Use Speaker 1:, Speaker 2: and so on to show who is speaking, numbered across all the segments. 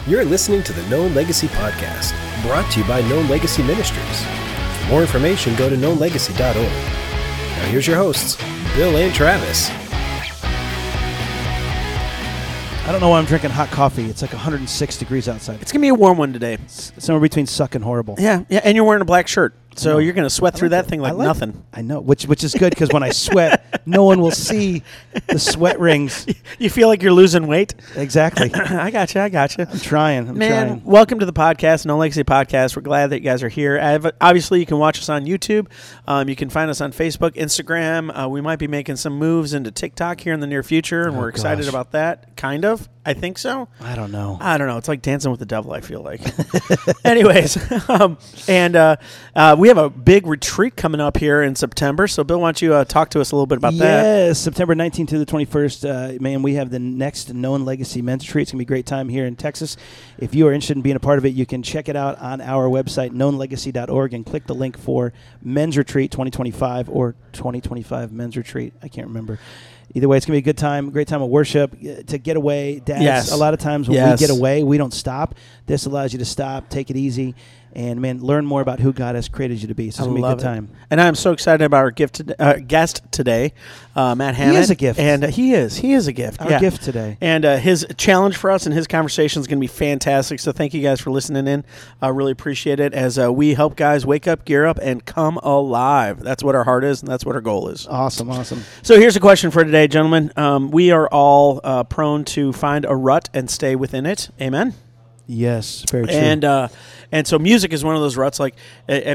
Speaker 1: You're listening to the Known Legacy Podcast, brought to you by Known Legacy Ministries. For more information, go to knownlegacy.org. Now here's your hosts, Bill and Travis.
Speaker 2: I don't know why I'm drinking hot coffee. It's like 106 degrees outside.
Speaker 3: It's going to be a warm one today.
Speaker 2: Somewhere between suck and horrible.
Speaker 3: Yeah, and you're wearing a black shirt, so you're going to sweat through that thing like nothing.
Speaker 2: I know, which is good because when I sweat, no one will see the sweat rings.
Speaker 3: You feel like you're losing weight?
Speaker 2: Exactly.
Speaker 3: I got you.
Speaker 2: I'm trying.
Speaker 3: Man, welcome to the podcast, No Legacy Podcast. We're glad that you guys are here. Obviously, you can watch us on YouTube. You can find us on Facebook, Instagram. We might be making some moves into TikTok here in the near future, and we're excited about that. Kind of. I think so.
Speaker 2: I don't know.
Speaker 3: It's like Dancing with the Devil, I feel like. Anyways, we have a big retreat coming up here in September. So, Bill, why don't you talk to us a little bit about that?
Speaker 2: Yes, September 19th to the 21st. Man, we have the next Known Legacy Men's Retreat. It's going to be a great time here in Texas. If you are interested in being a part of it, you can check it out on our website, knownlegacy.org, and click the link for Men's Retreat 2025 or 2025 Men's Retreat. I can't remember. Either way, it's going to be a good time, great time of worship, to get away. Dads,
Speaker 3: yes.
Speaker 2: A lot of times when we get away, we don't stop. This allows you to stop, take it easy, and, man, learn more about who God has created you to be. So it's going to be a good time.
Speaker 3: And I'm so excited about our guest today, Matt Hammond.
Speaker 2: He is a gift.
Speaker 3: And he is a gift.
Speaker 2: Our gift today.
Speaker 3: And his challenge for us and his conversation is going to be fantastic. So thank you guys for listening in. I really appreciate it as we help guys wake up, gear up, and come alive. That's what our heart is, and that's what our goal is.
Speaker 2: Awesome.
Speaker 3: So here's a question for today, gentlemen. We are all prone to find a rut and stay within it. Amen?
Speaker 2: Yes, very true.
Speaker 3: And so music is one of those ruts. Like,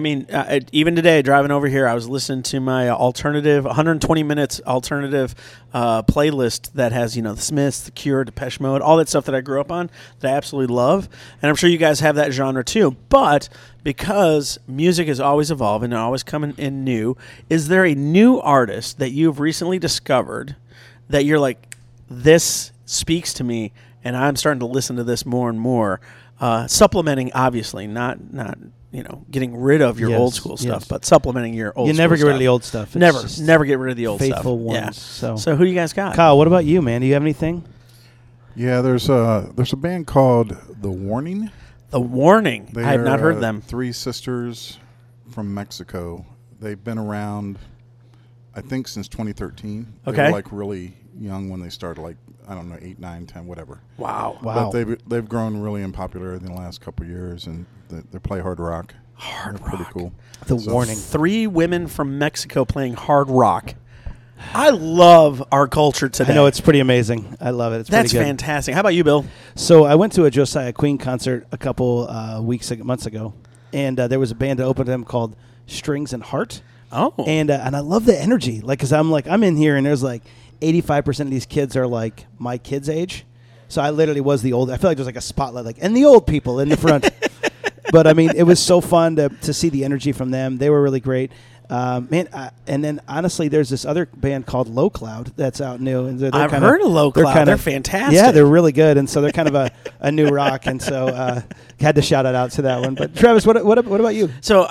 Speaker 3: even today, driving over here, I was listening to my alternative, 120 minutes alternative playlist that has, the Smiths, The Cure, Depeche Mode, all that stuff that I grew up on that I absolutely love. And I'm sure you guys have that genre too. But because music is always evolving and always coming in new, is there a new artist that you've recently discovered that you're like, this speaks to me, and I'm starting to listen to this more and more, supplementing, obviously, not getting rid of your old school stuff, but supplementing your old.
Speaker 2: You never get rid of the old stuff.
Speaker 3: Never get rid of the old stuff.
Speaker 2: Faithful ones.
Speaker 3: Yeah. So who you guys got?
Speaker 2: Kyle, what about you, man? Do you have anything?
Speaker 4: Yeah, there's a band called The Warning.
Speaker 3: The Warning. I have not heard them.
Speaker 4: Three sisters from Mexico. They've been around, I think, since 2013.
Speaker 3: Okay.
Speaker 4: They were like really young when they started, like, I don't know, 8, 9, 10, whatever.
Speaker 3: Wow.
Speaker 4: But they've grown really in popularity in the last couple of years, and they play hard rock.
Speaker 3: Hard rock.
Speaker 4: Pretty cool.
Speaker 2: The Warning.
Speaker 3: 3 women from Mexico playing hard rock. I love our culture today.
Speaker 2: I know, it's pretty amazing. I love it. It's
Speaker 3: That's
Speaker 2: pretty good.
Speaker 3: fantastic. How about you, Bill?
Speaker 2: So I went to a Josiah Queen concert a couple months ago, and there was a band that opened them called Strings and Heart.
Speaker 3: Oh.
Speaker 2: And I love the energy. Like, because I'm in here, and there's like 85% of these kids are like my kids' age. So I literally was the old. I feel like there's like a spotlight, like, and the old people in the front. But I mean, it was so fun to see the energy from them. They were really great. And then honestly, there's this other band called Low Cloud that's out new. And
Speaker 3: I've heard of Low Cloud. They're fantastic.
Speaker 2: Yeah, they're really good. And so they're kind of a new rock. And so had to shout it out to that one. But Travis, what about you?
Speaker 3: So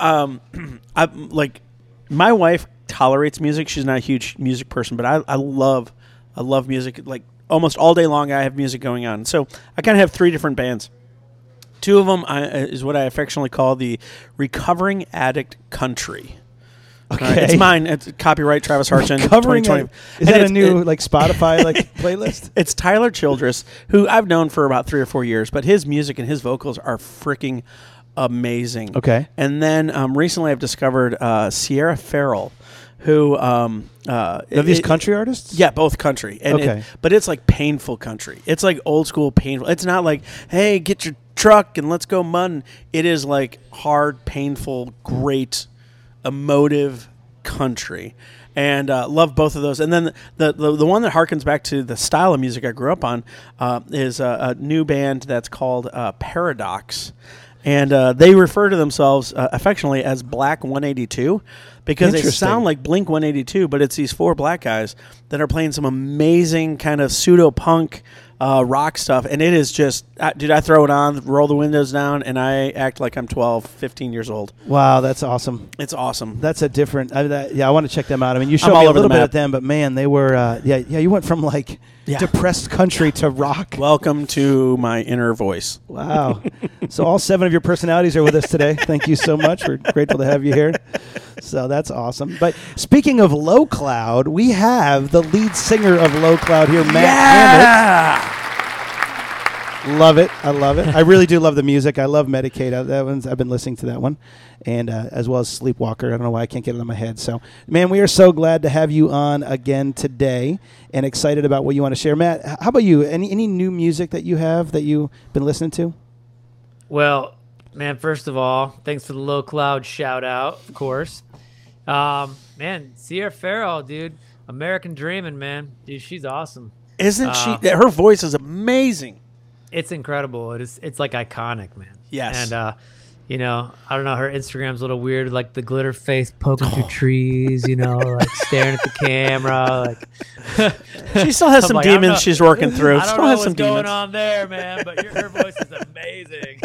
Speaker 3: I'm like, my wife tolerates music. She's not a huge music person, but I love music. Like, almost all day long, I have music going on. So I kind of have 3 different bands. 2 of them is what I affectionately call the Recovering Addict Country.
Speaker 2: Okay.
Speaker 3: It's mine. It's copyright Travis Harchin.
Speaker 2: Recovering Addict. Is that a new Spotify playlist?
Speaker 3: It's Tyler Childress, who I've known for about 3 or 4 years, but his music and his vocals are freaking amazing.
Speaker 2: Okay.
Speaker 3: And then recently I've discovered Sierra Farrell, who
Speaker 2: are these country artists?
Speaker 3: Yeah, both country. And
Speaker 2: okay.
Speaker 3: But it's like painful country. It's like old school painful. It's not like, hey, get your truck and let's go mudding. It is like hard, painful, great, emotive country. And love both of those. And then the one that harkens back to the style of music I grew up on is a new band that's called Paradox. And they refer to themselves affectionately as Black 182 because they
Speaker 2: Interesting.
Speaker 3: sound like Blink-182, but it's these 4 black guys that are playing some amazing kind of pseudo-punk rock stuff, and it is just, dude, I throw it on, roll the windows down, and I act like I'm 12, 15 years old.
Speaker 2: Wow, that's awesome.
Speaker 3: It's awesome.
Speaker 2: That's a different. I want to check them out. I mean, you showed
Speaker 3: I'm
Speaker 2: me
Speaker 3: all
Speaker 2: a
Speaker 3: over the
Speaker 2: little bit
Speaker 3: map.
Speaker 2: of them, but man, they were. You went from like depressed country to rock.
Speaker 3: Welcome to my inner voice.
Speaker 2: Wow. So all 7 of your personalities are with us today. Thank you so much. We're grateful to have you here. So that's awesome. But speaking of Low Cloud, we have the lead singer of Low Cloud here, Matt Hammett. Love it. I love it. I really do love the music. I love Medicaid. I've been listening to that one, and as well as Sleepwalker. I don't know why I can't get it on my head. So, man, we are so glad to have you on again today and excited about what you want to share. Matt, how about you? Any new music that you have that you've been listening to?
Speaker 5: Well, man, first of all, thanks for the Low Cloud shout out, of course. Man, Sierra Farrell, dude, American Dreamin', man. Dude, she's awesome.
Speaker 3: Isn't she? Her voice is amazing.
Speaker 5: It's incredible. It's like iconic, man.
Speaker 3: Yes.
Speaker 5: And I don't know, her Instagram's a little weird, like the glitter face poking through trees, like staring at the camera, like
Speaker 3: She still has some
Speaker 5: like,
Speaker 3: demons she's working through.
Speaker 5: I don't
Speaker 3: Still
Speaker 5: know
Speaker 3: has
Speaker 5: what's
Speaker 3: some
Speaker 5: going
Speaker 3: demons.
Speaker 5: on there, man, but her voice is amazing.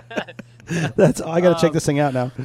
Speaker 2: I got to check this thing out now.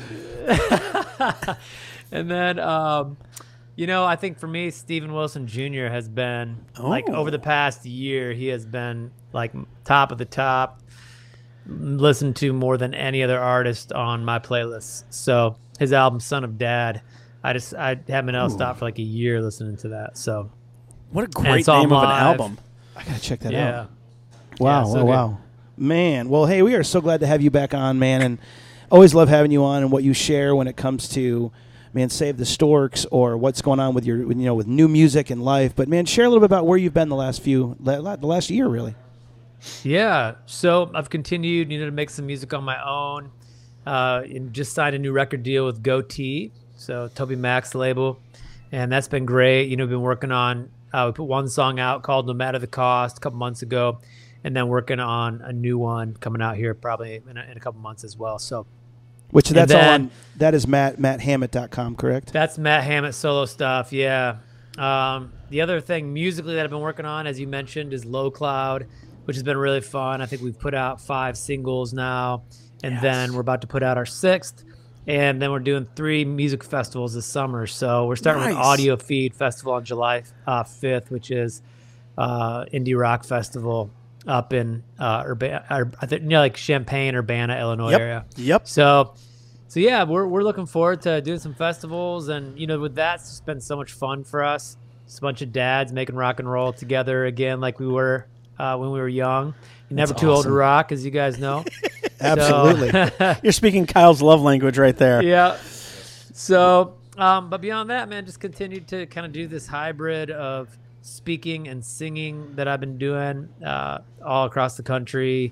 Speaker 5: And then I think for me, Steven Wilson Jr. has been like over the past year, he has been like top of the top, listened to more than any other artist on my playlist. So his album Son of Dad, I haven't been able to stop for like a year listening to that. So
Speaker 3: What a
Speaker 5: And
Speaker 3: great
Speaker 5: it's all
Speaker 3: name of an
Speaker 5: live.
Speaker 3: album.
Speaker 2: I got to check that
Speaker 5: yeah.
Speaker 2: out. Wow,
Speaker 5: Yeah, so
Speaker 2: wow. Man, well, hey, we are so glad to have you back on, man, and always love having you on and what you share when it comes to, man, Save the Storks or what's going on with with new music and life. But, man, share a little bit about where you've been the last year, really.
Speaker 5: Yeah, so I've continued, to make some music on my own, and just signed a new record deal with Goatee, so Toby Mac's label, and that's been great. Been working on, we put one song out called No Matter the Cost a couple months ago, and then working on a new one coming out here probably in a couple months as well. So,
Speaker 2: Which that's
Speaker 5: then-
Speaker 2: all on, that is matthammett.com, correct?
Speaker 5: that's Matt Hammett solo stuff, yeah. The other thing musically that I've been working on, as you mentioned, is Low Cloud, which has been really fun. I think we've put out 5 singles now, and then we're about to put out our 6th, and then we're doing 3 music festivals this summer. So we're starting with
Speaker 3: Nice.
Speaker 5: Audio Feed Festival on July 5th, which is indie rock festival up in like Champaign, Urbana, Illinois area.
Speaker 3: Yep.
Speaker 5: So yeah, we're looking forward to doing some festivals, and with that, it's just been so much fun for us. It's a bunch of dads making rock and roll together again, like we were when we were young. You're never
Speaker 2: That's
Speaker 5: too old
Speaker 2: awesome.
Speaker 5: to rock, as you guys know.
Speaker 2: Absolutely.
Speaker 3: You're speaking Kyle's love language right there.
Speaker 5: Yeah. So, but beyond that, man, just continue to kind of do this hybrid of speaking and singing that I've been doing all across the country,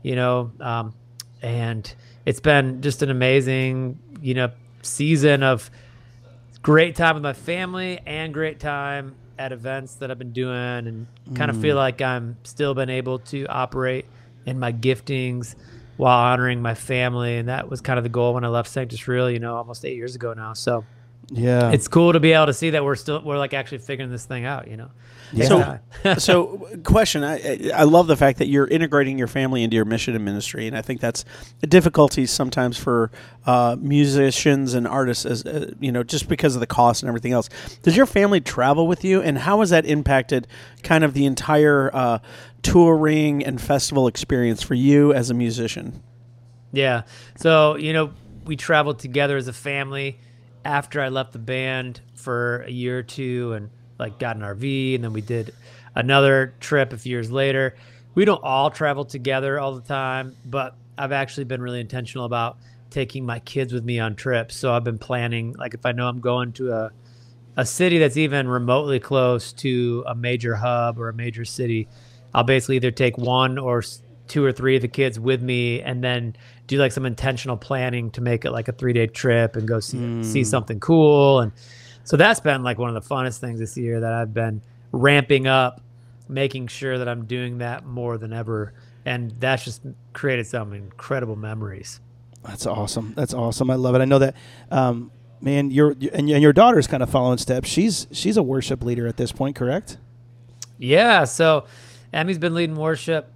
Speaker 5: and it's been just an amazing, season of great time with my family and great time at events that I've been doing, and kind of feel like I'm still been able to operate in my giftings while honoring my family. And that was kind of the goal when I left Sanctus Real, almost 8 years ago now. So
Speaker 2: Yeah.
Speaker 5: it's cool to be able to see that we're like actually figuring this thing out,
Speaker 2: Yeah.
Speaker 3: So, question. I love the fact that you're integrating your family into your mission and ministry, and I think that's a difficulty sometimes for musicians and artists, as just because of the cost and everything else. Does your family travel with you, and how has that impacted kind of the entire touring and festival experience for you as a musician?
Speaker 5: Yeah. So, we traveled together as a family after I left the band for a year or two, and like got an RV, and then we did another trip a few years later. We don't all travel together all the time, but I've actually been really intentional about taking my kids with me on trips. So I've been planning, like if I know I'm going to a city that's even remotely close to a major hub or a major city, I'll basically either take 1 or 2 or 3 of the kids with me, and then do like some intentional planning to make it like a 3-day trip and go see something cool. And so that's been like one of the funnest things this year that I've been ramping up, making sure that I'm doing that more than ever. And that's just created some incredible memories.
Speaker 2: That's awesome. That's awesome. I love it. I know that Man, your daughter's kind of following steps. She's a worship leader at this point, correct?
Speaker 5: Yeah. So Emmy's been leading worship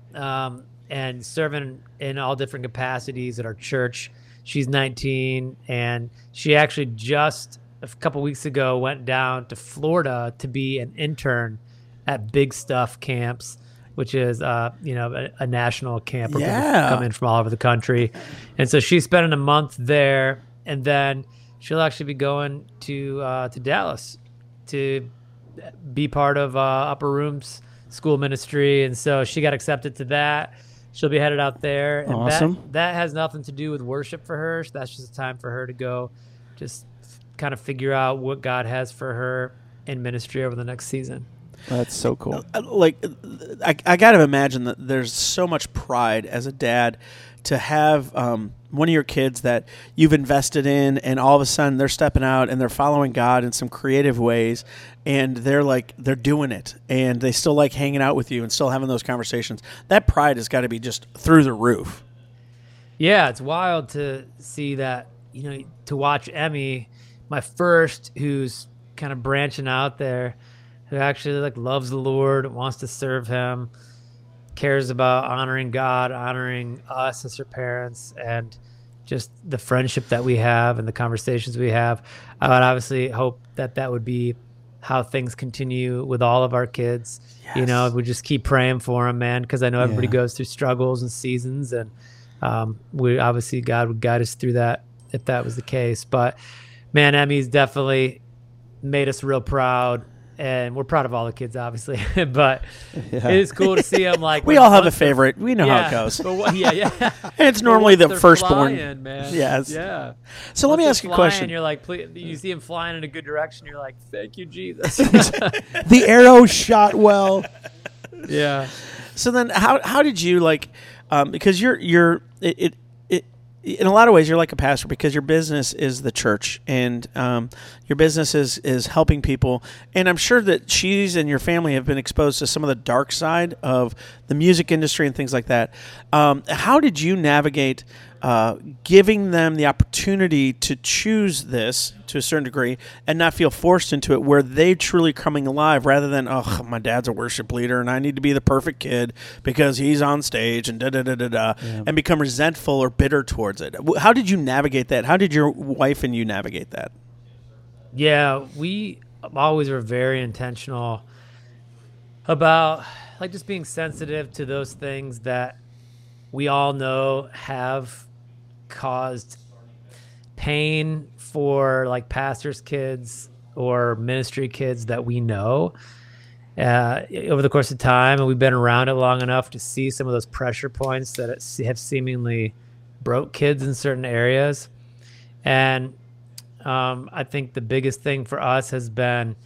Speaker 5: and serving in all different capacities at our church. She's 19, and she actually just a couple weeks ago went down to Florida to be an intern at Big Stuff Camps, which is a national camp where people come in from all over the country. And so she's spending a month there, and then she'll actually be going to Dallas to be part of Upper Rooms School Ministry. And so she got accepted to that. She'll be headed out there. And
Speaker 2: awesome.
Speaker 5: That has nothing to do with worship for her. So that's just a time for her to go just kind of figure out what God has for her in ministry over the next season.
Speaker 2: That's so cool.
Speaker 3: Like, I got to imagine that there's so much pride as a dad to have one of your kids that you've invested in, and all of a sudden they're stepping out and they're following God in some creative ways, and they're doing it, and they still like hanging out with you and still having those conversations. That pride has got to be just through the roof.
Speaker 5: Yeah, it's wild to see that, to watch Emmy, my first, who's kind of branching out there, who actually loves the Lord, wants to serve him, cares about honoring God, honoring us as her parents, and just the friendship that we have and the conversations we have. I would obviously hope that would be how things continue with all of our kids.
Speaker 3: Yes.
Speaker 5: We just keep praying for them, man, because I know everybody goes through struggles and seasons, and we obviously God would guide us through that if that was the case. But man, Emmy's definitely made us real proud. And we're proud of all the kids, obviously, but it is cool to see them.
Speaker 3: We all have a favorite. We know how it goes.
Speaker 5: And
Speaker 3: it's normally the firstborn.
Speaker 5: Flying, man.
Speaker 3: Yes.
Speaker 5: Yeah.
Speaker 3: So let me ask you a question.
Speaker 5: You're like, please, you see him flying in a good direction. You're like, thank you, Jesus.
Speaker 2: The arrow shot well.
Speaker 5: Yeah.
Speaker 3: So then, how did you because you're in a lot of ways, you're like a pastor because your business is the church, and your business is helping people. And I'm sure that she's and your family have been exposed to some of the dark side of the music industry and things like that. How did you navigate giving them the opportunity to choose this to a certain degree and not feel forced into it, where they truly coming alive rather than, oh, my dad's a worship leader and I need to be the perfect kid because he's on stage and and become resentful or bitter towards it? How did you navigate that? How did your wife and you navigate that?
Speaker 5: Yeah, we always were very intentional about just being sensitive to those things that we all know have caused pain for pastors' kids or ministry kids that we know over the course of time. And we've been around it long enough to see some of those pressure points that have seemingly broke kids in certain areas. And I think the biggest thing for us has been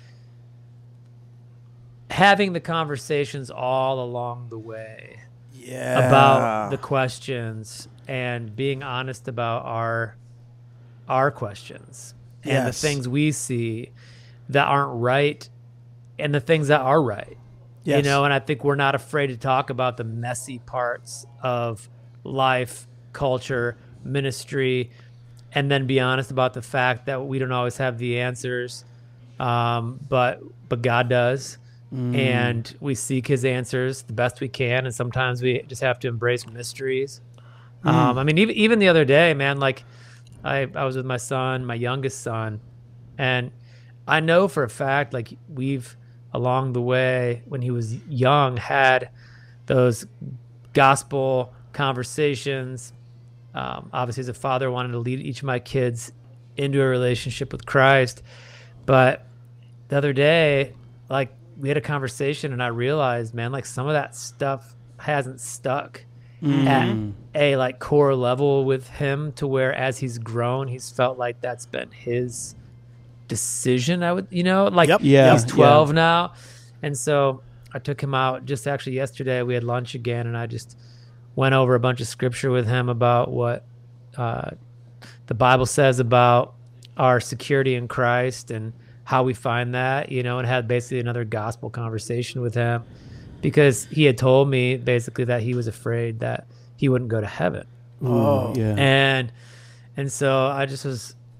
Speaker 5: having the conversations all along the way about the questions and being honest about our questions and the things we see that aren't right and the things that are right. And I think we're not afraid to talk about the messy parts of life, culture, ministry, and then be honest about the fact that we don't always have the answers, but God does. And we seek his answers the best we can, and sometimes we just have to embrace mysteries. I mean, even the other day, man, I was with my son, my youngest son, and I know for a fact, we've along the way when he was young had those gospel conversations. Obviously, as a father, I wanted to lead each of my kids into a relationship with Christ. But the other day, we had a conversation, and I realized, man, some of that stuff hasn't stuck at a core level with him, to where as he's grown, he's felt like that's been his decision. He's 12 now. And so I took him out just actually yesterday. We had lunch again, and I just went over a bunch of scripture with him about what the Bible says about our security in Christ and how we find that, and had basically another gospel conversation with him, because he had told me basically that he was afraid that he wouldn't go to heaven.
Speaker 2: Oh, yeah.
Speaker 5: And so I just was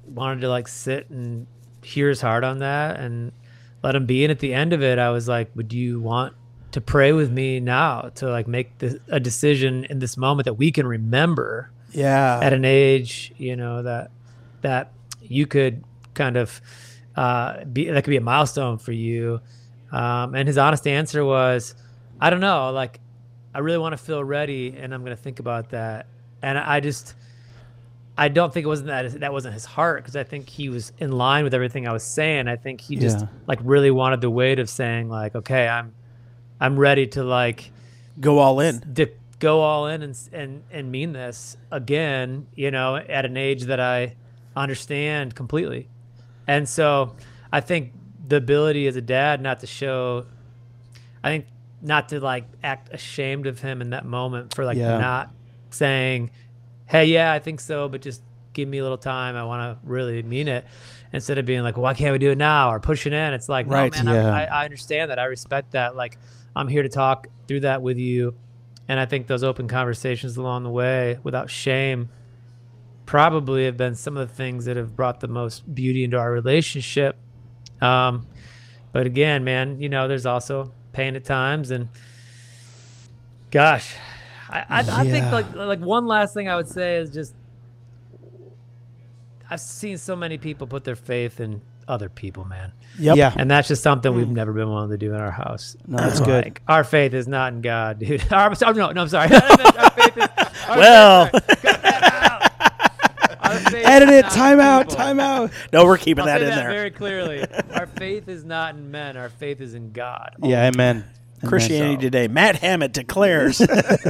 Speaker 5: wanted to like sit and hear his heart on that and let him be. And at the end of it, I was like, would you want to pray with me now to like make a decision in this moment that we can remember at an age, you know, that you could kind of that could be a milestone for you. And his honest answer was, I don't know, like I really want to feel ready and I'm going to think about that. And I don't think it wasn't that wasn't his heart, because I think he was in line with everything I was saying. I think he just like really wanted the weight of saying like, okay, I'm ready to like
Speaker 3: go all in,
Speaker 5: go all in and mean this again, you know, at an age that I understand completely. And so I think the ability as a dad not to like act ashamed of him in that moment for like not saying, hey, yeah, I think so, but just give me a little time. I want to really mean it. Instead of being like, well, why can't we do it now? Or pushing in. It's like, no, man, I understand that. I respect that. Like, I'm here to talk through that with you. And I think those open conversations along the way without shame probably have been some of the things that have brought the most beauty into our relationship. But again, man, you know, there's also pain at times. And gosh, I think like one last thing I would say is just, I've seen so many people put their faith in other people, man.
Speaker 2: Yep. Yeah.
Speaker 5: And that's just something we've never been willing to do in our house.
Speaker 2: No, that's good.
Speaker 5: Like, our faith is not in God, dude. I'm sorry. Our faith is,
Speaker 2: edit it. Time out.
Speaker 3: No, we're keeping
Speaker 5: I'll
Speaker 3: that
Speaker 5: say
Speaker 3: in
Speaker 5: that
Speaker 3: there.
Speaker 5: very clearly. Our faith is not in men. Our faith is in God.
Speaker 2: Yeah, amen.
Speaker 3: Christianity Today. Matt Hammett declares.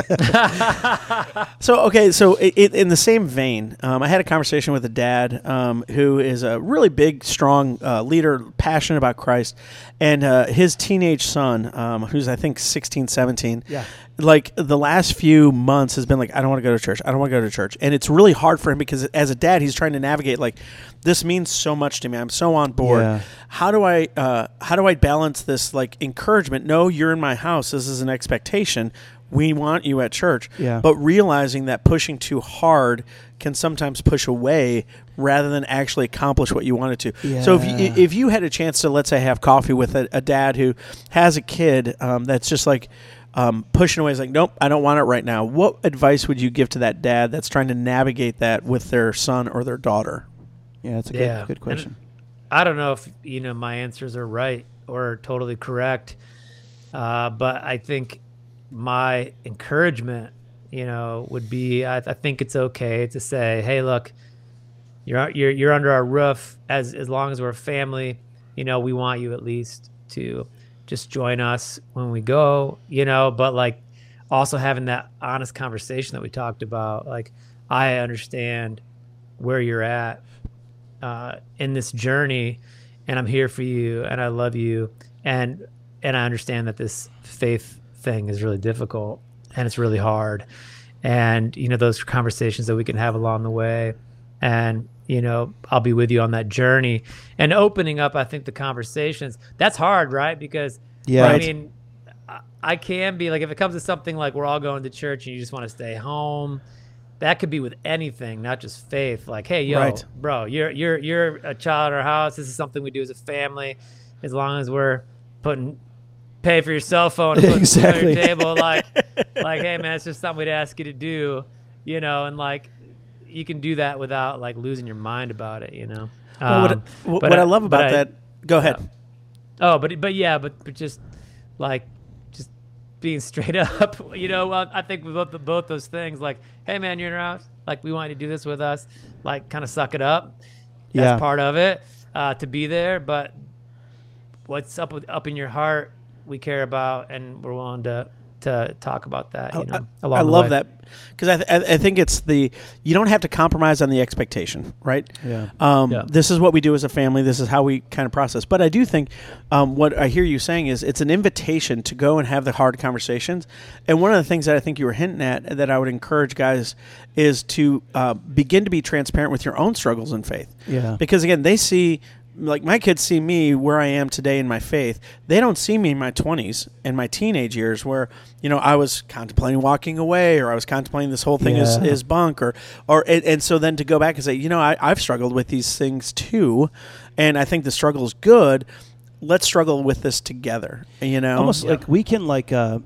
Speaker 3: So in the same vein, I had a conversation with a dad who is a really big, strong leader, passionate about Christ, and his teenage son, who's I think 16, 17, like the last few months has been like, I don't want to go to church. I don't want to go to church. And it's really hard for him because as a dad, he's trying to navigate like, this means so much to me. I'm so on board. Yeah. How do I balance this like encouragement? No, you're in my house. This is an expectation. We want you at church. Yeah. But realizing that pushing too hard can sometimes push away rather than actually accomplish what you wanted to. Yeah. So if you had a chance to, let's say, have coffee with a dad who has a kid that's just like pushing away, is like, nope, I don't want it right now. What advice would you give to that dad that's trying to navigate that with their son or their daughter?
Speaker 2: Yeah, that's a good question.
Speaker 5: And I don't know if, you know, my answers are right or totally correct, but I think my encouragement, you know, would be, I think it's okay to say, hey, look, you're under our roof as long as we're a family. You know, we want you at least to just join us when we go, you know, but like also having that honest conversation that we talked about. Like, I understand where you're at in this journey, and I'm here for you, and I love you, and I understand that this faith thing is really difficult and it's really hard, and you know, those conversations that we can have along the way, and you know, I'll be with you on that journey. And opening up, I think, the conversations, that's hard, right? Because I mean, I can be like, if it comes to something like we're all going to church and you just want to stay home, that could be with anything, not just faith. Like, hey, yo, bro, you're a child in our house. This is something we do as a family. As long as we're pay for your cell phone and putting food on your table, like, hey, man, it's just something we'd ask you to do, you know, and like, you can do that without like losing your mind about it, you know.
Speaker 3: What I love about that, go ahead.
Speaker 5: But just like, just being straight up, you know. I think with both those things, like, hey man, you're in our house, like we want you to do this with us, like kind of suck it up. That's part of it, to be there. But what's up in your heart, we care about, and we're willing to talk about that. You know,
Speaker 3: I love that, because I think it's you don't have to compromise on the expectation, right? Yeah. This is what we do as a family. This is how we kind of process. But I do think what I hear you saying is it's an invitation to go and have the hard conversations. And one of the things that I think you were hinting at that I would encourage guys is to begin to be transparent with your own struggles in faith. Yeah. Because again, they see like my kids see me where I am today in my faith. They don't see me in my 20s and my teenage years where, I was contemplating walking away, or I was contemplating this whole thing is bunk, and so then to go back and say, I've struggled with these things too, and I think the struggle is good. Let's struggle with this together,
Speaker 2: Almost like we can I feel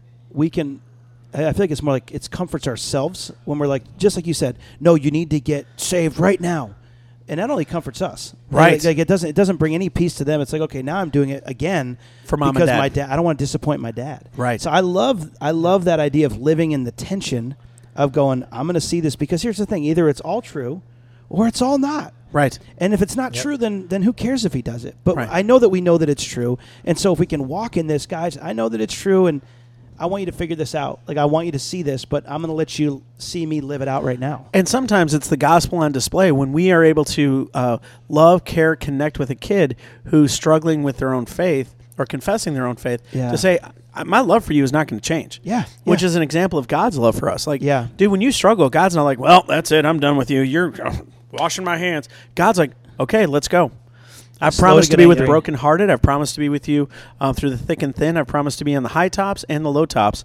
Speaker 2: like it's more like it comforts ourselves when we're like, just like you said, no, you need to get saved right now. And that only comforts us,
Speaker 3: right?
Speaker 2: Like it doesn't bring any peace to them. It's like, okay, now I'm doing it again
Speaker 3: for mom
Speaker 2: because
Speaker 3: and dad.
Speaker 2: my dad. I don't want to disappoint my dad,
Speaker 3: right?
Speaker 2: So I love that idea of living in the tension of going, I'm going to see this, because here's the thing: either it's all true, or it's all not,
Speaker 3: right?
Speaker 2: And if it's not true, then who cares if he does it? But
Speaker 3: right.
Speaker 2: I know that we know that it's true, and so if we can walk in this, guys, I know that it's true, and I want you to figure this out. Like, I want you to see this, but I'm going to let you see me live it out right now.
Speaker 3: And sometimes it's the gospel on display when we are able to love, care, connect with a kid who's struggling with their own faith or confessing their own faith, to say, my love for you is not going to change.
Speaker 2: Yeah.
Speaker 3: Which is an example of God's love for us. Like,
Speaker 2: yeah.
Speaker 3: Dude, when you struggle, God's not like, well, that's it, I'm done with you. You're washing my hands. God's like, okay, let's go. I've promised to be with the brokenhearted. I've promised to be with you through the thick and thin. I've promised to be on the high tops and the low tops.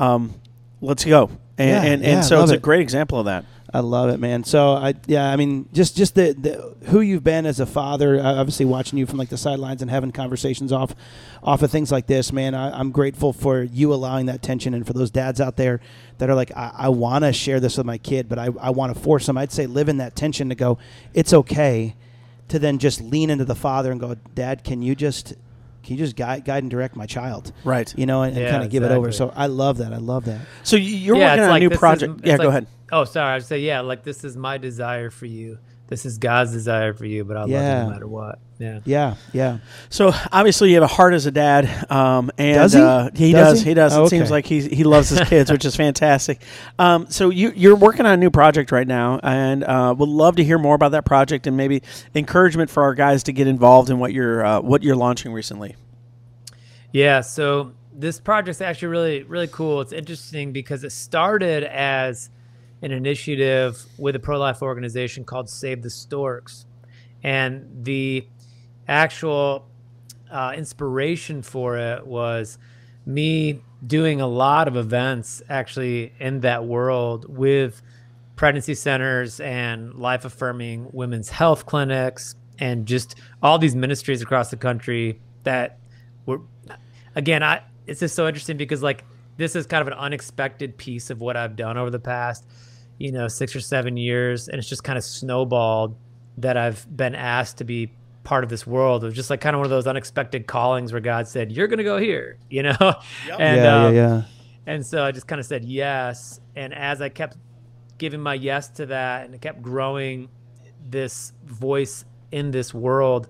Speaker 3: Let's go. And so it's a great example of that.
Speaker 2: I love it, man. So I mean, just the who you've been as a father. Obviously, watching you from like the sidelines and having conversations off of things like this, man. I'm grateful for you allowing that tension, and for those dads out there that are like, I want to share this with my kid, but I want to force them. I'd say live in that tension to go, it's okay, to then just lean into the father and go, Dad, can you just guide and direct my child?
Speaker 3: Right.
Speaker 2: And kind of give it over. So I love that.
Speaker 3: So you're working on a new project. Go ahead.
Speaker 5: Oh, sorry. I would say, like, this is my desire for you. This is God's desire for you, but I'll love you no matter what. Yeah.
Speaker 3: So obviously you have a heart as a dad. And
Speaker 2: does he?
Speaker 3: He does.
Speaker 2: Oh,
Speaker 3: it seems like he loves his kids, which is fantastic. So you're working on a new project right now, and would love to hear more about that project and maybe encouragement for our guys to get involved in what you're launching recently.
Speaker 5: Yeah. So this project's actually really, really cool. It's interesting because it started as an initiative with a pro-life organization called Save the Storks. And the actual inspiration for it was me doing a lot of events actually in that world with pregnancy centers and life-affirming women's health clinics and just all these ministries across the country that were, again, it's just so interesting because like this is kind of an unexpected piece of what I've done over the past 6 or 7 years, and it's just kind of snowballed that I've been asked to be part of this world. It was just like kind of one of those unexpected callings where God said, "You're going to go here," Yep. And and so I just kind of said yes. And as I kept giving my yes to that, and it kept growing this voice in this world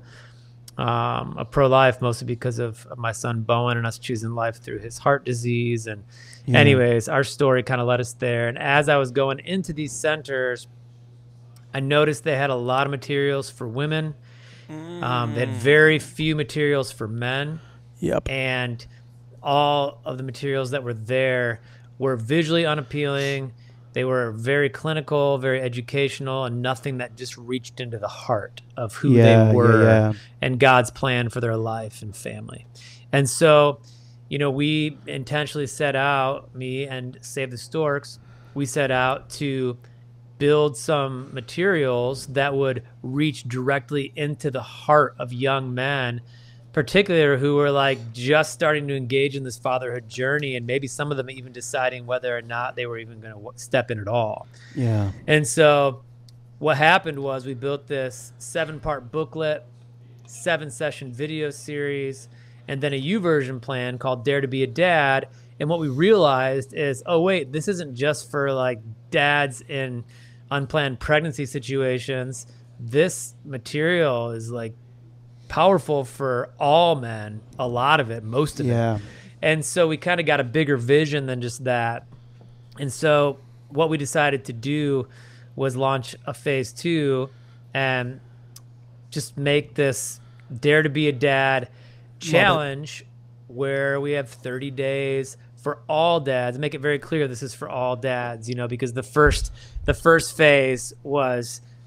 Speaker 5: of pro-life, mostly because of my son Bowen and us choosing life through his heart disease. And anyways, our story kind of led us there. And as I was going into these centers, I noticed they had a lot of materials for women. They had very few materials for men.
Speaker 3: Yep.
Speaker 5: And all of the materials that were there were visually unappealing. They were very clinical, very educational, and nothing that just reached into the heart of who they were and God's plan for their life and family. And so, we intentionally set out, me and Save the Storks, we set out to build some materials that would reach directly into the heart of young men, particularly who were like just starting to engage in this fatherhood journey, and maybe some of them even deciding whether or not they were even going to step in at all.
Speaker 2: Yeah.
Speaker 5: And so what happened was we built this 7-part booklet, 7-session video series, and then a YouVersion plan called Dare to Be a Dad. And what we realized is, oh wait, this isn't just for like dads in unplanned pregnancy situations. This material is like powerful for all men, a lot of it, most of it. And so we kind of got a bigger vision than just that. And so what we decided to do was launch a phase 2 and just make this Dare to Be a Dad challenge where we have 30 days for all dads. Make it very clear this is for all dads, because the first phase was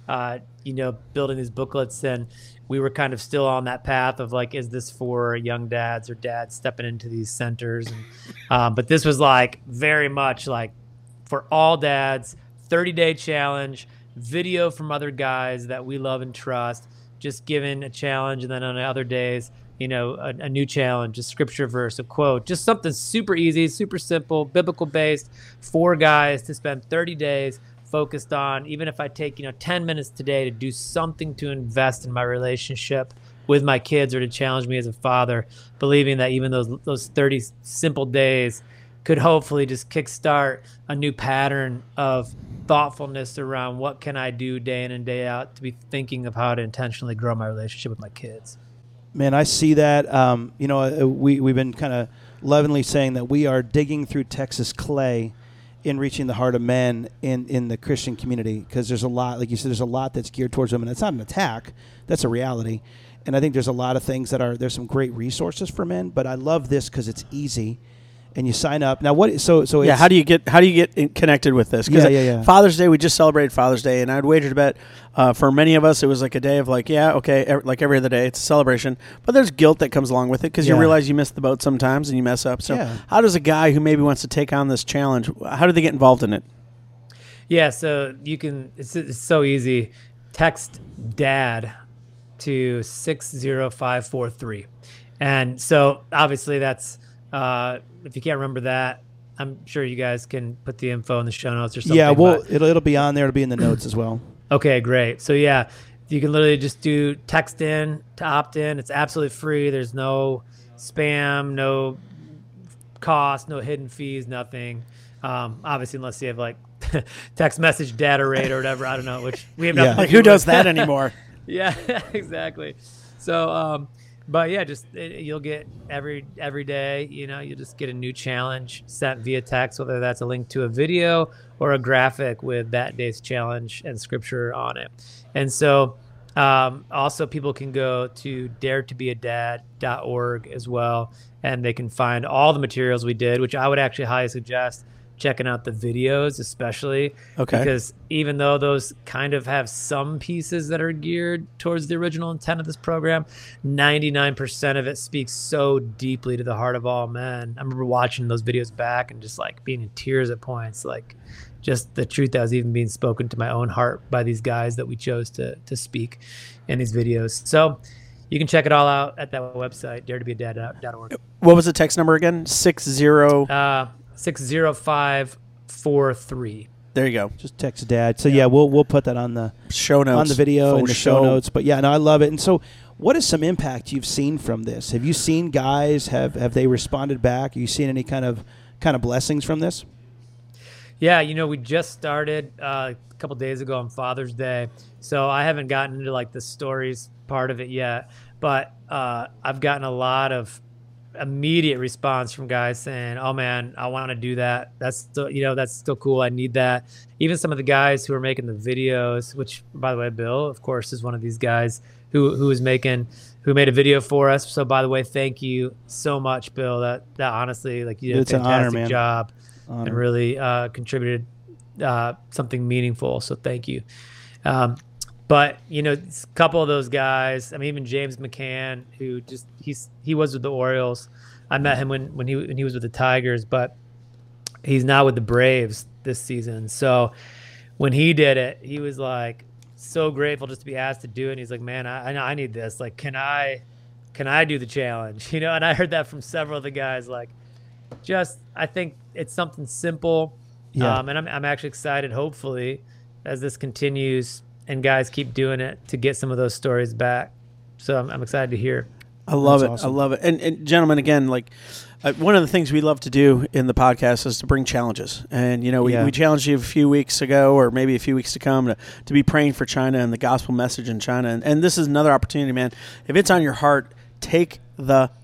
Speaker 5: building these booklets, and we were kind of still on that path of like, is this for young dads or dads stepping into these centers? And, but this was like very much like for all dads, 30-day challenge, video from other guys that we love and trust, just given a challenge. And then on other days, a new challenge, a scripture verse, a quote, just something super easy, super simple, biblical based for guys to spend 30 days focused on. Even if I take 10 minutes today to do something to invest in my relationship with my kids or to challenge me as a father, believing that even those 30 simple days could hopefully just kickstart a new pattern of thoughtfulness around what can I do day in and day out to be thinking of how to intentionally grow my relationship with my kids.
Speaker 2: Man, I see that. We've been kind of lovingly saying that we are digging through Texas clay in reaching the heart of men in the Christian community, because there's a lot, like you said, there's a lot that's geared towards women. It's not an attack. That's a reality. And I think there's a lot of things there's some great resources for men, but I love this because it's easy. And you sign up now.
Speaker 3: Yeah, how do you get connected with this?
Speaker 2: Yeah.
Speaker 3: Father's Day, we just celebrated Father's Day, and I'd wager to bet for many of us it was like a day of like, like every other day, it's a celebration. But there's guilt that comes along with it because you realize you miss the boat sometimes and you mess up. So how does a guy who maybe wants to take on this challenge, how do they get involved in it?
Speaker 5: Yeah, so you can. It's so easy. Text DAD to 60543, and so obviously that's. If you can't remember that, I'm sure you guys can put the info in the show notes or something.
Speaker 2: Yeah, well, it'll be on there. It'll be in the notes as well.
Speaker 5: Okay, great. So yeah, you can literally just do text in to opt in. It's absolutely free. There's no spam, no cost, no hidden fees, nothing. Obviously, unless you have like text message data rate or whatever. I don't know, which we have nothing.
Speaker 3: Like who does that anymore?
Speaker 5: Yeah, exactly. So, but yeah, just you'll get every day, you'll just get a new challenge sent via text, whether that's a link to a video or a graphic with that day's challenge and scripture on it. And so also people can go to daretobeadad.org as well, and they can find all the materials we did, which I would actually highly suggest checking out the videos, especially because even though those kind of have some pieces that are geared towards the original intent of this program, 99% of it speaks so deeply to the heart of all men. I remember watching those videos back and just like being in tears at points, like just the truth that was even being spoken to my own heart by these guys that we chose to speak in these videos. So you can check it all out at that website, daretobeadad.org.
Speaker 3: What was the text number again?
Speaker 5: 60543.
Speaker 3: There you go.
Speaker 2: Just text Dad. So we'll put that on the
Speaker 3: show notes,
Speaker 2: on the video and the show notes. But yeah, no, I love it. And so, what is some impact you've seen from this? Have you seen guys have they responded back? Have you seen any kind of blessings from this?
Speaker 5: Yeah, we just started a couple days ago on Father's Day, so I haven't gotten into like the stories part of it yet. But I've gotten a lot of immediate response from guys saying, "Oh man, I want to do that. That's still, that's still cool. I need that." Even some of the guys who are making the videos, which by the way, Bill, of course, is one of these guys who made a video for us. So by the way, thank you so much, Bill. That honestly, like, you did a fantastic job and really contributed something meaningful. So thank you. But a couple of those guys, I mean, even James McCann, who he was with the Orioles. I met him when he was with the Tigers, but he's now with the Braves this season. So when he did it, he was like so grateful just to be asked to do it. And he's like, "Man, I need this. Like, can I do the challenge?" And I heard that from several of the guys. Like, I think it's something simple. Yeah. And I'm actually excited, hopefully, as this continues and guys keep doing it, to get some of those stories back. So I'm excited to hear.
Speaker 3: I love it. Awesome. I love it. And gentlemen, again, like one of the things we love to do in the podcast is to bring challenges. And, we challenged you a few weeks ago, or maybe a few weeks to come, to be praying for China and the gospel message in China. And this is another opportunity, man. If it's on your heart, take the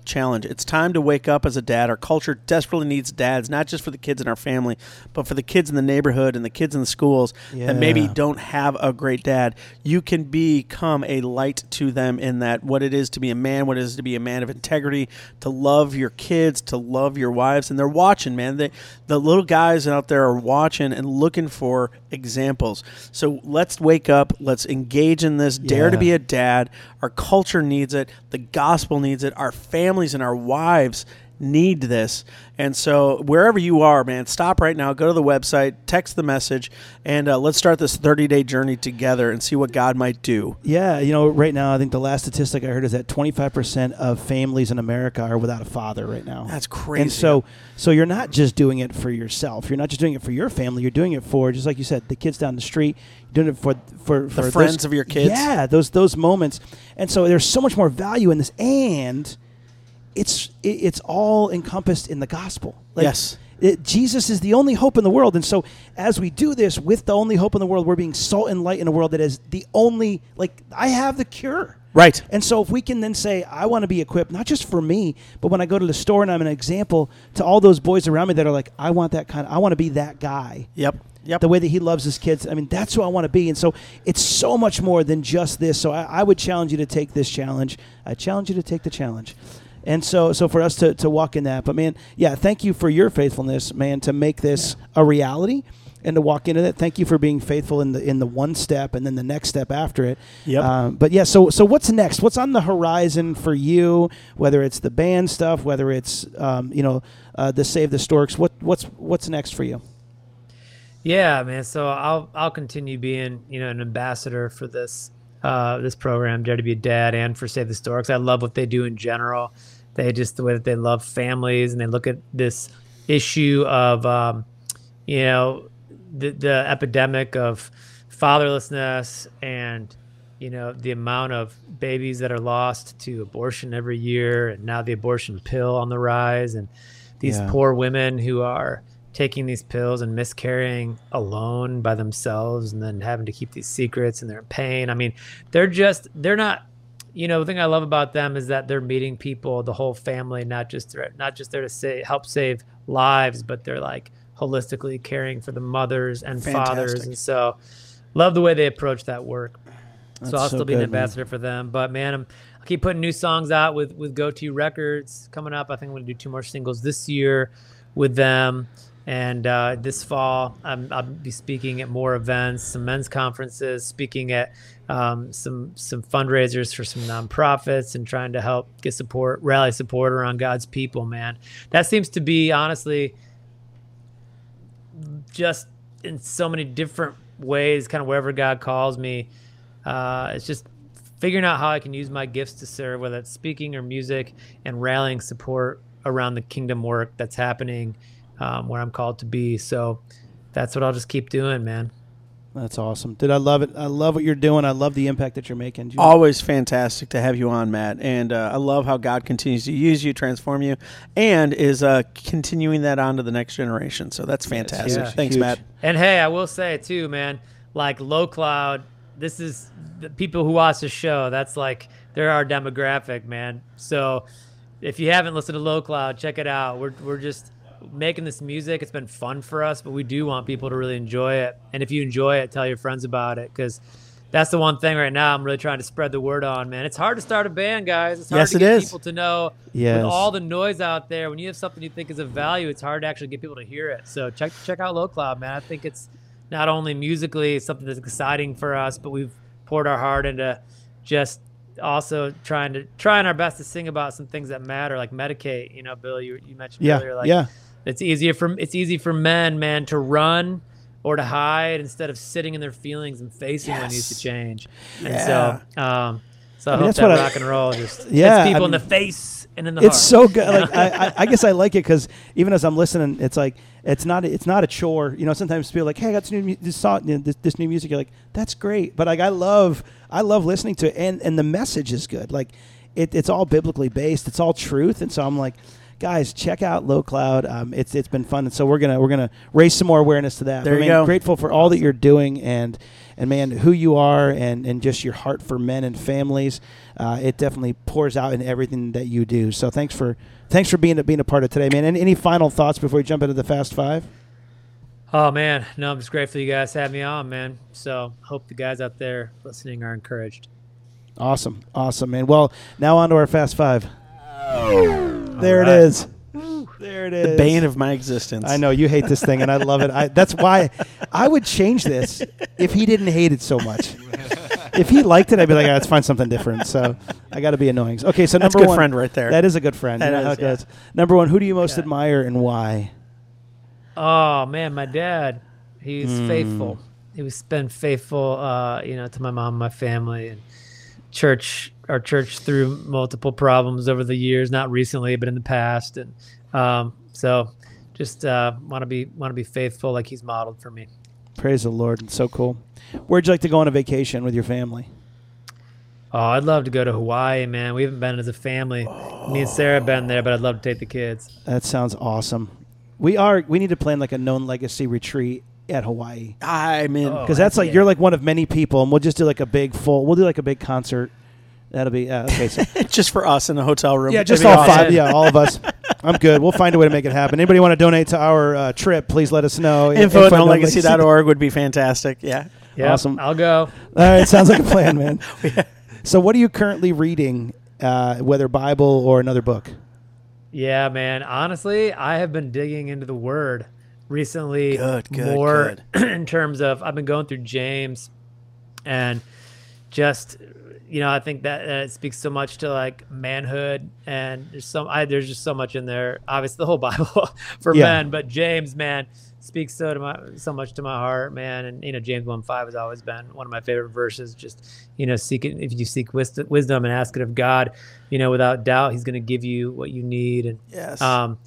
Speaker 3: challenge. It's time to wake up as a dad. Our culture desperately needs dads, not just for the kids in our family, but for the kids in the neighborhood and the kids in the schools that maybe don't have a great dad. You can become a light to them in that what it is to be a man, what it is to be a man of integrity, to love your kids, to love your wives. And they're watching, man. The little guys out there are watching and looking for examples. So let's wake up. Let's engage in this. Dare to be a dad. Our culture needs it. The gospel needs it. Our families and our wives need this. And so wherever you are, man, stop right now, go to the website, text the message, and let's start this 30-day journey together and see what God might do.
Speaker 2: Yeah, right now I think the last statistic I heard is that 25% of families in America are without a father right now.
Speaker 3: That's crazy.
Speaker 2: And so you're not just doing it for yourself. You're not just doing it for your family. You're doing it for, just like you said, the kids down the street. You're doing it for
Speaker 3: the friends of your kids.
Speaker 2: Yeah, those moments. And so there's so much more value in this, and it's all encompassed in the gospel.
Speaker 3: Yes.
Speaker 2: Jesus is the only hope in the world. And so as we do this with the only hope in the world, we're being salt and light in a world that is the only, I have the cure.
Speaker 3: Right.
Speaker 2: And so if we can then say, I want to be equipped, not just for me, but when I go to the store and I'm an example to all those boys around me that are like, I want to be that guy.
Speaker 3: Yep.
Speaker 2: The way that he loves his kids. I mean, that's who I want to be. And so it's so much more than just this. So I would challenge you to take this challenge. I challenge you to take the challenge. And so for us to walk in that. But, man, thank you for your faithfulness, man, to make this a reality and to walk into that. Thank you for being faithful in the one step and then the next step after it.
Speaker 3: Yep.
Speaker 2: So what's next? What's on the horizon for you, whether it's the band stuff, whether it's, the Save the Storks? What's next for you?
Speaker 5: Yeah, man. So I'll continue being, an ambassador for this program, Dare to Be a Dad, and for Save the Storks. I love what they do in general. The way that they love families, and they look at this issue of, the epidemic of fatherlessness and, the amount of babies that are lost to abortion every year, and now the abortion pill on the rise, and these poor women who are taking these pills and miscarrying alone by themselves and then having to keep these secrets, and they're in pain. I mean, they're not, the thing I love about them is that they're meeting people, the whole family, not just there to help save lives, but they're like holistically caring for the mothers and fathers. And so love the way they approach that work. So I'll still be an ambassador for them. But man, I'll keep putting new songs out with Go-To Records coming up. I think I'm going to do 2 more singles this year with them. And this fall, I'll be speaking at more events, some men's conferences, speaking at some fundraisers for some nonprofits, and trying to help get rally support around God's people, man. That seems to be, honestly, just in so many different ways, kind of wherever God calls me. It's just figuring out how I can use my gifts to serve, whether it's speaking or music, and rallying support around the kingdom work that's happening where I'm called to be. So that's what I'll just keep doing, man.
Speaker 2: That's awesome. Dude, I love it. I love what you're doing. I love the impact that you're making.
Speaker 3: Always fantastic to have you on, Matt. And I love how God continues to use you, transform you, and is continuing that on to the next generation. So that's fantastic.
Speaker 5: Yeah.
Speaker 3: Thanks,
Speaker 2: Huge.
Speaker 3: Matt.
Speaker 5: And hey, I will say too, man, like Low Cloud, this is the people who watch the show. That's like, they're our demographic, man. So if you haven't listened to Low Cloud, check it out. We're just making this music. It's been fun for us, but we do want people to really enjoy it. And if you enjoy it, tell your friends about it, because that's the one thing right now I'm really trying to spread the word on, man. It's hard to start a band, guys. It's hard to get people to know. With all the noise out there, when you have something you think is of value, it's hard to actually get people to hear it. So check out Low Cloud, man. I think it's not only musically something that's exciting for us, but we've poured our heart into just also trying our best to sing about some things that matter, like Medicate. Bill, you mentioned earlier, it's easy for men, man, to run or to hide instead of sitting in their feelings and facing what needs to change. And so I hope that rock and roll just hits people in the face and in the heart.
Speaker 2: It's so good. Like I guess I like it because even as I'm listening, it's like it's not a chore. Sometimes people are like, hey, I got this new music. You're like, that's great. But like I love listening to it, and the message is good. Like it's all biblically based. It's all truth. And so I'm like, guys, check out Low Cloud. It's been fun, and so we're gonna raise some more awareness to that.
Speaker 3: There
Speaker 2: But,
Speaker 3: you
Speaker 2: man,
Speaker 3: go.
Speaker 2: grateful for all that you're doing, and man, who you are, and just your heart for men and families. It definitely pours out in everything that you do. So thanks for being a part of today, man. And any final thoughts before we jump into the Fast Five?
Speaker 5: Oh man, no, I'm just grateful you guys had me on, man. So hope the guys out there listening are encouraged.
Speaker 2: Awesome, man. Well, now on to our Fast Five. There it is. There it is.
Speaker 3: The bane of my existence.
Speaker 2: I know you hate this thing, and I love it. That's why I would change this if he didn't hate it so much. If he liked it, I'd be like, let's find something different. So I got to be annoying. Okay, so
Speaker 3: That's
Speaker 2: number
Speaker 3: a good
Speaker 2: one,
Speaker 3: friend right there.
Speaker 2: That is a good friend.
Speaker 3: That
Speaker 2: You know
Speaker 3: is,
Speaker 2: how it
Speaker 3: yeah.
Speaker 2: goes. Number one, who do you most admire and why?
Speaker 5: Oh man, my dad, he was faithful. He was been faithful, to my mom, and my family, and our church through multiple problems over the years. Not recently, but in the past, and so just want to be faithful, like he's modeled for me.
Speaker 2: Praise the Lord. It's so cool. Where'd you like to go on a vacation with your family?
Speaker 5: Oh, I'd love to go to Hawaii, man. We haven't been as a family. Me and Sarah have been there, but I'd love to take the kids.
Speaker 2: That sounds awesome. We need to plan like a Known Legacy retreat at Hawaii.
Speaker 3: I'm in.
Speaker 2: Because that's like, you're like one of many people, and we'll just do like a big concert. That'll be, okay. So
Speaker 3: just for us in a hotel room.
Speaker 2: yeah, just
Speaker 3: It'd be
Speaker 2: all
Speaker 3: awesome.
Speaker 2: five. Yeah, all of us. I'm good. We'll find a way to make it happen. Anybody want to donate to our trip, please let us know.
Speaker 3: Info at knowlegacy.org would be fantastic. Yeah.
Speaker 5: Yeah,
Speaker 2: Awesome.
Speaker 5: I'll go.
Speaker 2: All right, sounds like a plan, man. So what are you currently reading, whether Bible or another book?
Speaker 5: Yeah, man. Honestly, I have been digging into the Word recently.
Speaker 3: Good.
Speaker 5: In terms of, I've been going through James, and just, I think that it speaks so much to like manhood, and there's just so much in there. Obviously, the whole Bible for men, but James, man, speaks so much to my heart, man. And James 1:5 has always been one of my favorite verses. Just seek it. If you seek wisdom and ask it of God, without doubt, He's going to give you what you need. And
Speaker 3: Yes.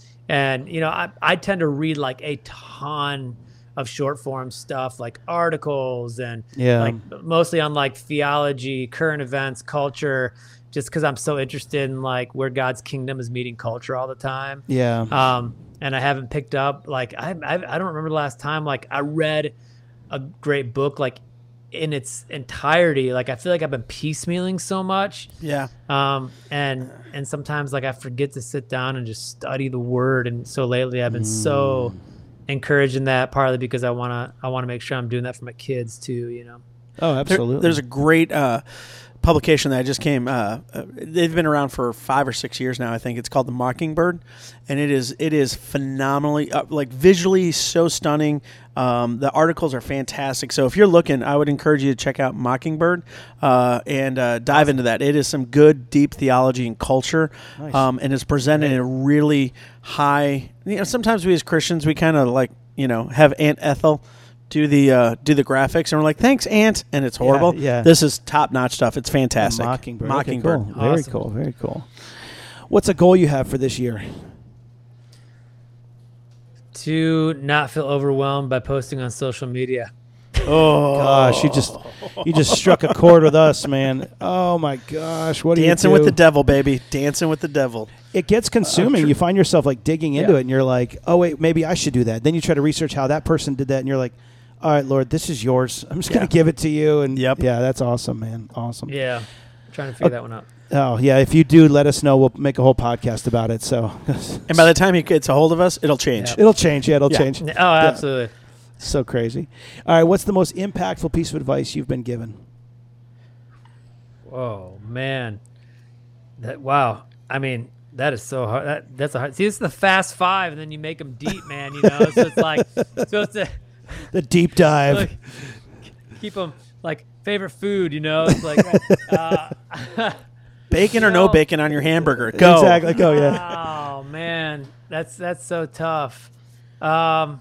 Speaker 5: I tend to read like a ton of short form stuff, like articles and like mostly on like theology, current events, culture, just because I'm so interested in like where God's kingdom is meeting culture all the time.
Speaker 2: Yeah.
Speaker 5: And I haven't picked up like I don't remember the last time like I read a great book like in its entirety. Like I feel like I've been piecemealing so much.
Speaker 3: Yeah.
Speaker 5: And sometimes like I forget to sit down and just study the Word. And so lately I've been so encouraged in that, partly because I wanna make sure I'm doing that for my kids too.
Speaker 2: Oh, absolutely.
Speaker 3: There's a great publication that just came. They've been around for 5 or 6 years now. I think it's called The Mockingbird, and it is phenomenally like visually so stunning. The articles are fantastic. So if you're looking, I would encourage you to check out Mockingbird and dive into that. It is some good, deep theology and culture, and it's presented in a really high. Sometimes we as Christians we kind of like have Aunt Ethel do the graphics, and we're like, thanks, Aunt, and it's horrible.
Speaker 2: Yeah.
Speaker 3: This is top-notch stuff. It's fantastic.
Speaker 2: Mockingbird.
Speaker 3: Mockingbird.
Speaker 2: Okay, cool. Very cool. What's a goal you have for this year?
Speaker 5: To not feel overwhelmed by posting on social media.
Speaker 3: Oh
Speaker 2: Gosh, you just struck a chord with us, man. Oh my gosh, what do you do?
Speaker 3: Dancing with the devil, baby. Dancing with the devil.
Speaker 2: It gets consuming. You find yourself like digging into it, and you're like, oh wait, maybe I should do that. Then you try to research how that person did that, and you're like, all right, Lord, this is yours. I'm just going to give it to you. And yeah, that's awesome, man. Awesome.
Speaker 5: Yeah. I'm trying to figure that one out.
Speaker 2: Oh, yeah. If you do, let us know. We'll make a whole podcast about it. So,
Speaker 3: and by the time he gets a hold of us, it'll change.
Speaker 5: Yep.
Speaker 2: It'll change. Yeah, it'll change.
Speaker 5: Oh, absolutely.
Speaker 2: Yeah. So crazy. All right. What's the most impactful piece of advice you've been given?
Speaker 5: Whoa, man. Wow. I mean, that is so hard. That's a hard. See, it's the Fast Five, and then you make them deep, man. So it's like supposed to.
Speaker 2: The deep dive.
Speaker 5: Like, keep them like favorite food, It's like
Speaker 3: bacon or no bacon on your hamburger. Go.
Speaker 2: Exactly. Go. Yeah.
Speaker 5: Oh man, that's so tough. Gosh,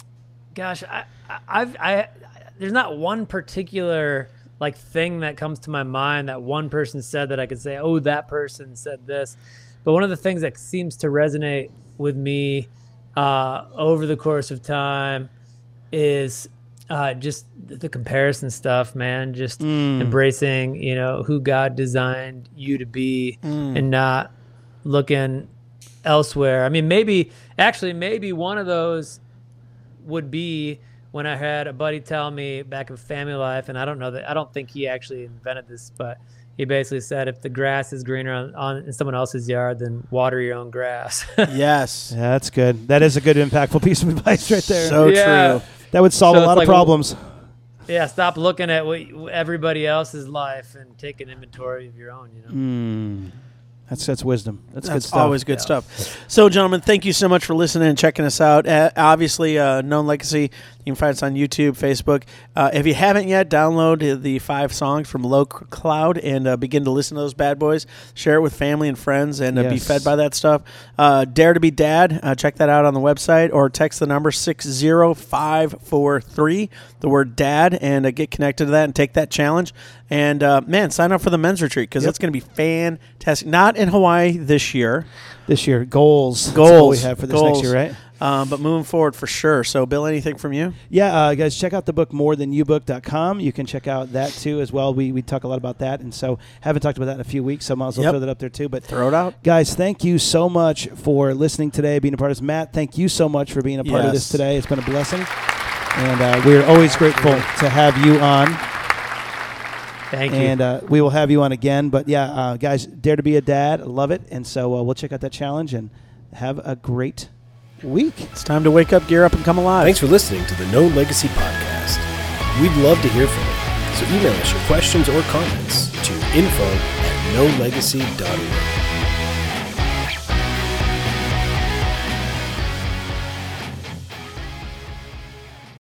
Speaker 5: I there's not one particular like thing that comes to my mind that one person said that I could say, oh, that person said this. But one of the things that seems to resonate with me over the course of time is just the comparison stuff, man. Just embracing, who God designed you to be, and not looking elsewhere. I mean, maybe one of those would be when I had a buddy tell me back in family life, and I don't think he actually invented this, but he basically said, if the grass is greener in someone else's yard, then water your own grass.
Speaker 3: Yes.
Speaker 2: Yeah, that's good. That is a good, impactful piece of advice right there.
Speaker 3: So
Speaker 5: Yeah.
Speaker 3: true.
Speaker 2: That would solve
Speaker 5: So
Speaker 2: a lot
Speaker 5: it's
Speaker 2: of
Speaker 5: like,
Speaker 2: problems.
Speaker 5: Yeah, stop looking at everybody else's life and take an inventory of your own, you know?
Speaker 2: That's wisdom. That's good
Speaker 3: That's
Speaker 2: stuff.
Speaker 3: always good stuff. So, gentlemen, thank you so much for listening and checking us out. Obviously, Known Legacy, you can find us on YouTube, Facebook. If you haven't yet, download the 5 songs from Low Cloud and begin to listen to those bad boys. Share it with family and friends and be
Speaker 2: Yes.
Speaker 3: fed by that stuff. Dare to be Dad. Check that out on the website or text the number 60543, the word dad, and get connected to that and take that challenge. And, man, sign up for the men's retreat because it's going to be fantastic. Not in Hawaii this year.
Speaker 2: This year, goals. That's what we have for this next year, right?
Speaker 3: But moving forward for sure. So, Bill, anything from you?
Speaker 2: Yeah, guys, check out the book morethanyobook.com. You can check out that too as well. We talk a lot about that, and so haven't talked about that in a few weeks, so I might as well
Speaker 3: Yep.
Speaker 2: throw that up there too. But
Speaker 3: Throw it out.
Speaker 2: guys, thank you so much for listening today, being a part of this. Matt, thank you so much for being a part of this
Speaker 3: Yes.
Speaker 2: today. It's been a blessing, and we're always grateful to have you on.
Speaker 5: Thank you.
Speaker 2: And we will have you on again. But yeah, guys, Dare to be a Dad. Love it. And so we'll check out that challenge and have a great week.
Speaker 3: It's time to wake up, gear up, and come alive.
Speaker 1: Thanks for listening to the Known Legacy podcast. We'd love to hear from you. So email us your questions or comments to info@knownlegacy.org.